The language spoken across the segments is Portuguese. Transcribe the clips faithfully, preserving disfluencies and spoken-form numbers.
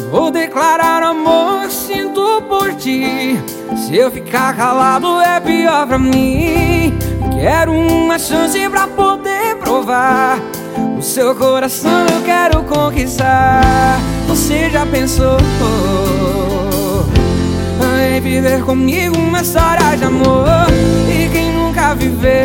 Vou declarar o amor que sinto por ti. Se eu ficar calado é pior pra mim. Quero uma chance pra poder provar. O seu coração eu quero conquistar. Você já pensou em viver comigo uma história de amor? E quem nunca viveu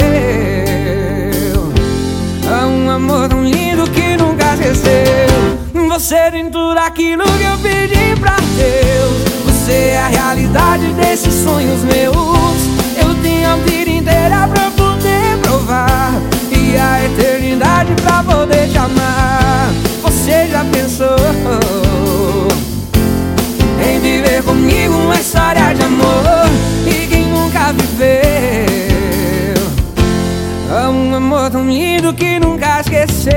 um amor tão lindo que nunca esqueceu? Você tem tudo aquilo que eu pedi pra Deus. Você é a realidade desses sonhos meus. Eu tenho a vida inteira pra poder provar e a eternidade pra poder te amar. Você já pensou em viver comigo uma história de amor? E quem nunca viveu um amor tão lindo que nunca esqueceu?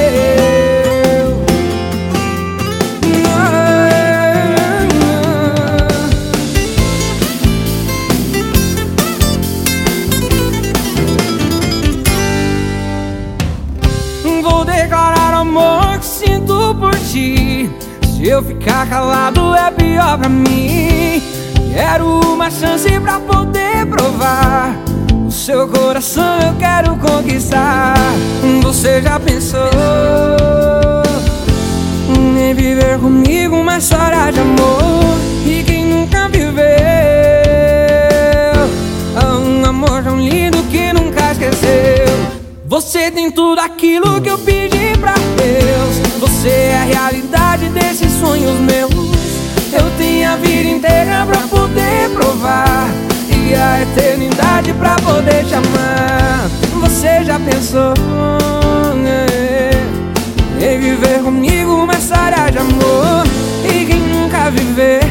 Vou declarar o amor que sinto por ti. Se eu ficar calado é pior pra mim. Quero uma chance pra poder provar. O seu coração eu quero conquistar. Você já pensou em viver comigo uma história de amor? E quem nunca viveu um amor tão lindo que nunca esqueceu? Você tem tudo aquilo que eu pedi pra Deus. Você é a realidade desses sonhos meus. Eu tenho a vida inteira pra poder provar e a eternidade pra poder te amar. Você já pensou em viver comigo uma história de amor? E quem nunca viveu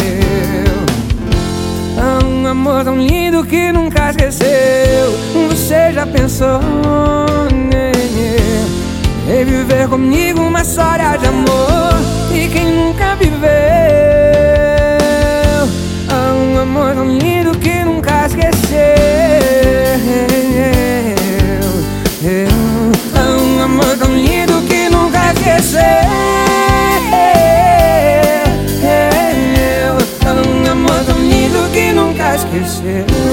um amor tão lindo que nunca esqueceu? Você já pensou em viver comigo uma história de amor? E quem nunca viveu um amor tão lindo que nunca esqueceu? Um amor tão lindo que nunca esqueceu. Um amor tão lindo que nunca esqueceu.